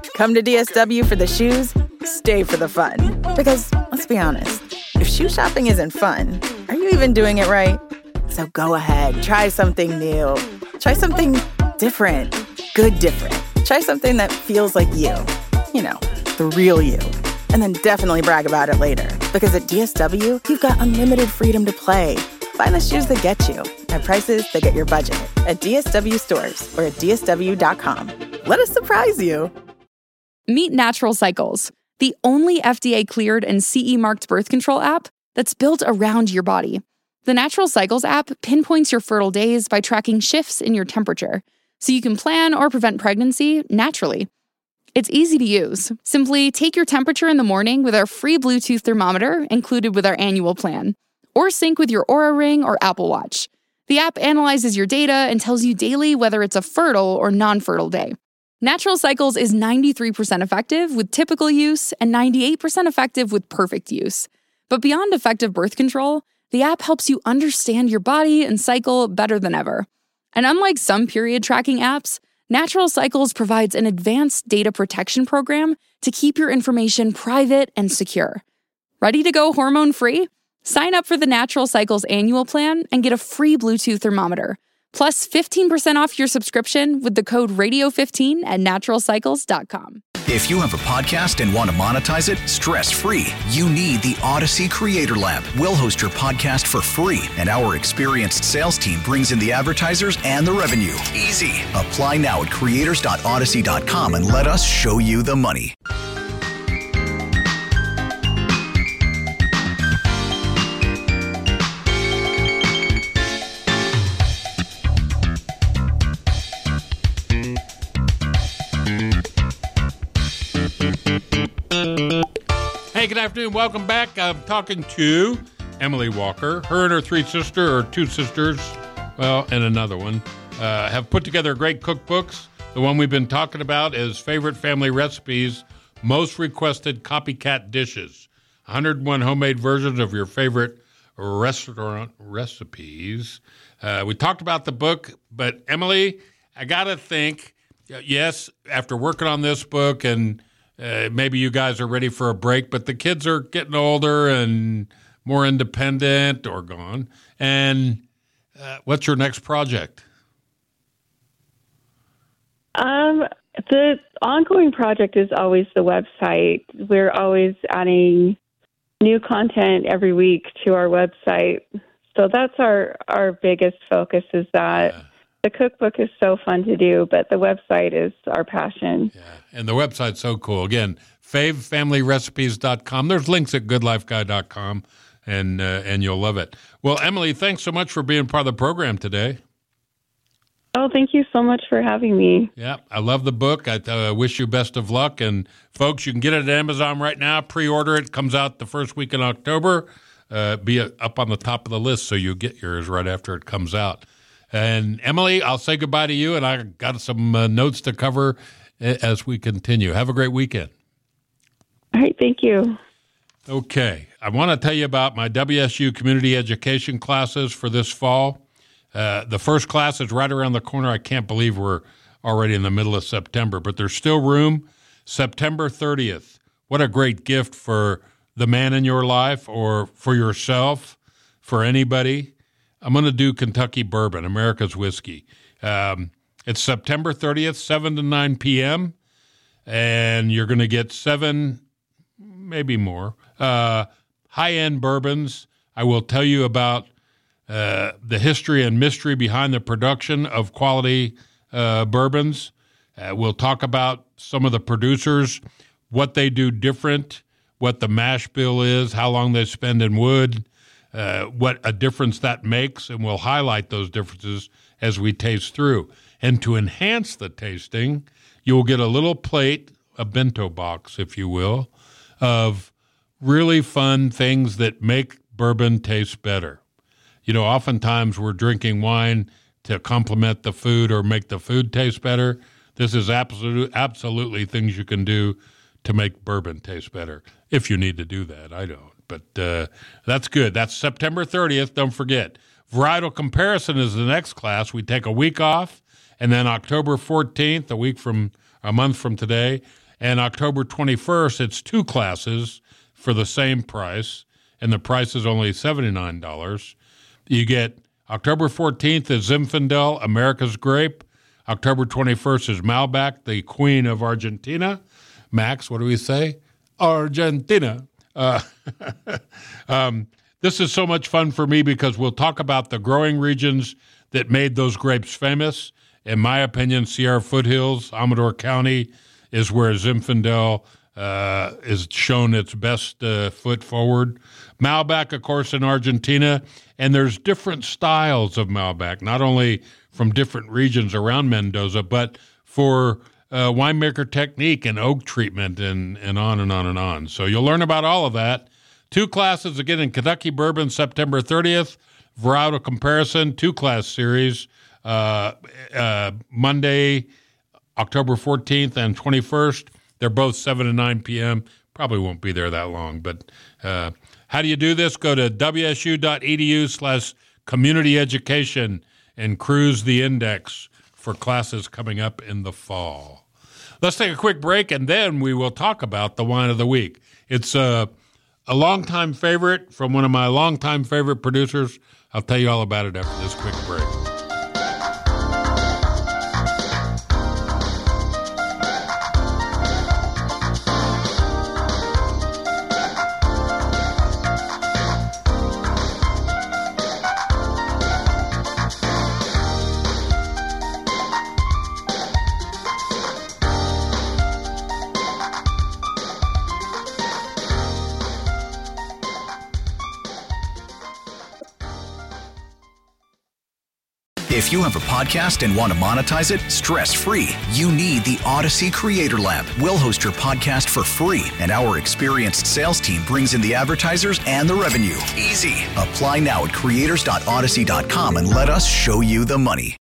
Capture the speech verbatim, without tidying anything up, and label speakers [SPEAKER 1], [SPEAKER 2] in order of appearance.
[SPEAKER 1] Come to D S W for the shoes, stay for the fun. Because, let's be honest, if shoe shopping isn't fun, are you even doing it right? So go ahead, try something new. Try something different. Good different. Try something that feels like you. You know, the real you. And then definitely brag about it later. Because at D S W, you've got unlimited freedom to play. Find the shoes that get you at prices that get your budget at D S W stores or at D S W dot com. Let us surprise you.
[SPEAKER 2] Meet Natural Cycles, the only F D A-cleared and C E-marked birth control app that's built around your body. The Natural Cycles app pinpoints your fertile days by tracking shifts in your temperature, so you can plan or prevent pregnancy naturally. It's easy to use. Simply take your temperature in the morning with our free Bluetooth thermometer included with our annual plan, or sync with your Oura Ring or Apple Watch. The app analyzes your data and tells you daily whether it's a fertile or non-fertile day. Natural Cycles is ninety-three percent effective with typical use and ninety-eight percent effective with perfect use. But beyond effective birth control, the app helps you understand your body and cycle better than ever. And unlike some period tracking apps, Natural Cycles provides an advanced data protection program to keep your information private and secure. Ready to go hormone-free? Sign up for the Natural Cycles annual plan and get a free Bluetooth thermometer, plus fifteen percent off your subscription with the code radio fifteen at natural cycles dot com.
[SPEAKER 3] If you have a podcast and want to monetize it stress-free, you need the Odyssey Creator Lab. We'll host your podcast for free, and our experienced sales team brings in the advertisers and the revenue. Easy. Apply now at creators dot odyssey dot com and let us show you the money.
[SPEAKER 4] Hey, good afternoon. Welcome back. I'm talking to Emily Walker. Her and her three sisters, or two sisters, well, and another one, uh, have put together great cookbooks. The one we've been talking about is Favorite Family Recipes, Most Requested Copycat Dishes. one hundred one homemade versions of your favorite restaurant recipes. Uh, we talked about the book, but Emily, I got to think, yes, after working on this book and Uh, maybe you guys are ready for a break, but the kids are getting older and more independent or gone. And uh, what's your next project?
[SPEAKER 5] Um, the ongoing project is always the website. We're always adding new content every week to our website. So that's our, our biggest focus is that. Yeah. The cookbook is so fun to do, but the website is our passion.
[SPEAKER 4] Yeah, and the website's so cool. Again, fave family recipes dot com. There's links at good life guy dot com, and uh, and you'll love it. Well, Emily, thanks so much for being part of the program today.
[SPEAKER 5] Oh, thank you so much for having me.
[SPEAKER 4] Yeah, I love the book. I uh, wish you best of luck. And, folks, you can get it at Amazon right now. Pre-order it. Comes out the first week in October. Uh, be up on the top of the list so you get yours right after it comes out. And, Emily, I'll say goodbye to you, and I got some uh, notes to cover as we continue. Have a great weekend.
[SPEAKER 5] All right, thank you.
[SPEAKER 4] Okay. I want to tell you about my W S U community education classes for this fall. Uh, the first class is right around the corner. I can't believe we're already in the middle of September, but there's still room. September thirtieth. What a great gift for the man in your life or for yourself, for anybody. I'm going to do Kentucky Bourbon, America's whiskey. Um, it's September thirtieth, seven to nine p.m., and you're going to get seven, maybe more, uh, high-end bourbons. I will tell you about uh, the history and mystery behind the production of quality uh, bourbons. Uh, we'll talk about some of the producers, what they do different, what the mash bill is, how long they spend in wood, Uh, what a difference that makes, and we'll highlight those differences as we taste through. And to enhance the tasting, you will get a little plate, a bento box, if you will, of really fun things that make bourbon taste better. You know, oftentimes we're drinking wine to complement the food or make the food taste better. This is absolute, absolutely things you can do to make bourbon taste better, if you need to do that. I don't. But uh, that's good. That's September thirtieth. Don't forget. Varietal Comparison is the next class. We take a week off, and then October fourteenth, a week from a month from today, And October twenty-first, it's two classes for the same price, and the price is only seventy-nine dollars. You get October fourteenth is Zinfandel, America's Grape. October twenty-first is Malbec, the Queen of Argentina. Max, what do we say? Argentina. Uh, um, this is so much fun for me because we'll talk about the growing regions that made those grapes famous. In my opinion, Sierra Foothills, Amador County is where Zinfandel uh, is shown its best uh, foot forward. Malbec, of course, in Argentina, and there's different styles of Malbec, not only from different regions around Mendoza, but for uh, winemaker technique and oak treatment and, and on and on and on. So you'll learn about all of that. Two classes, again, in Kentucky Bourbon, September thirtieth, varietal comparison, two-class series, uh, uh, Monday, October fourteenth and twenty-first. They're both seven to nine p.m. Probably won't be there that long, but uh, how do you do this? Go to wsu.edu slash community education and cruise the index for classes coming up in the fall. Let's take a quick break, and then we will talk about the wine of the week. It's a, a longtime favorite from one of my longtime favorite producers. I'll tell you all about it after this quick break.
[SPEAKER 3] If you have a podcast and want to monetize it stress-free, you need the Odyssey Creator Lab. We'll host your podcast for free, and our experienced sales team brings in the advertisers and the revenue. Easy. Apply now at creators dot odyssey dot com and let us show you the money.